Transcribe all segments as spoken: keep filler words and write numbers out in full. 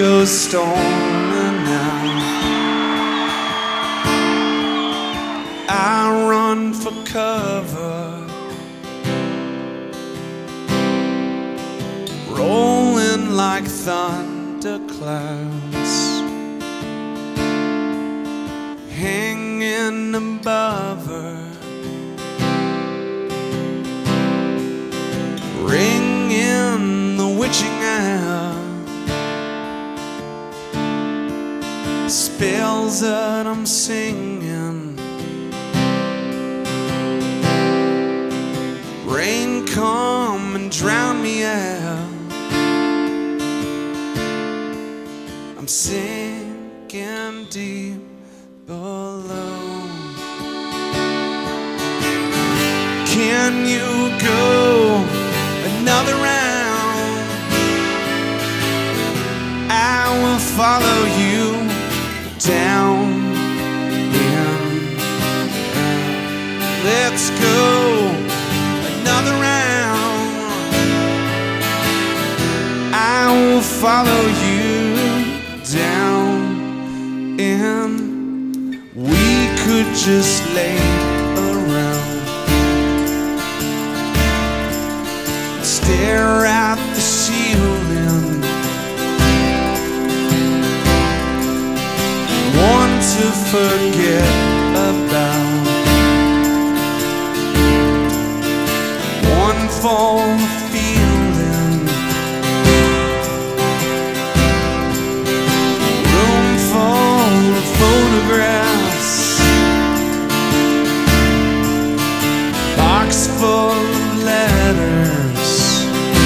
goes storming now. I run for cover, rolling like thunderclouds, hanging above her, ringing the witching hour, spells that I'm singing. Rain, come and drown me out. I'm sinking deep below. Can you go another round? I will follow you down in. Let's go another round. I will follow you down in. We could just lay around, stare at the ceiling, want to forget about one fall feeling, room full of photographs, box full of letters.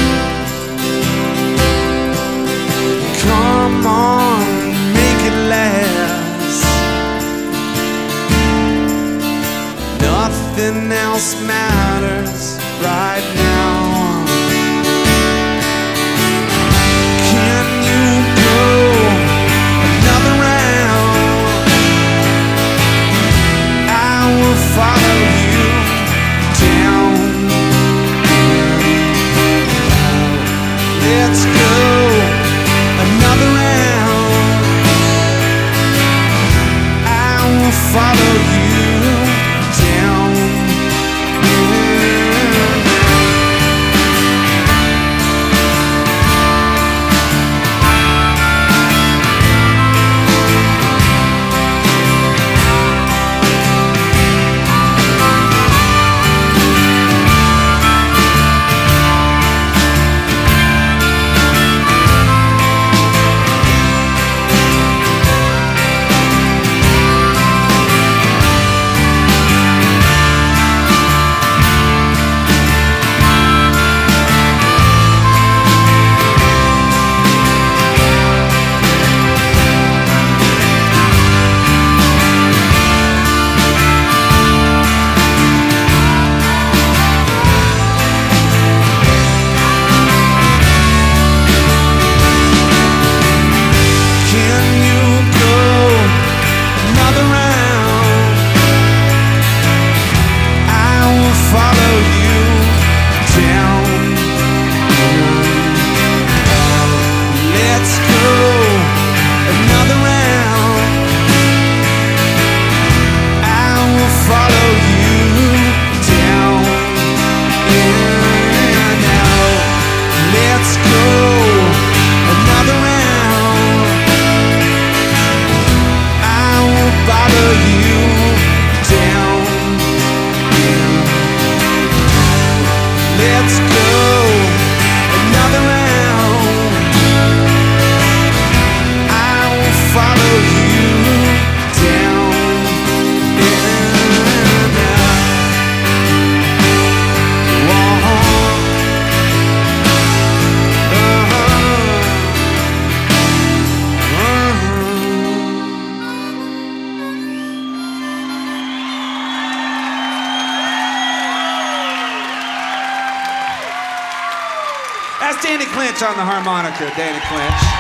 Come on, make it last. Nothing else matters right now. Can you go another round? I will follow you down. Let's go another round. I will follow you down. Let's go another round. I will follow you down and out. That's Danny Clinch on the harmonica, Danny Clinch.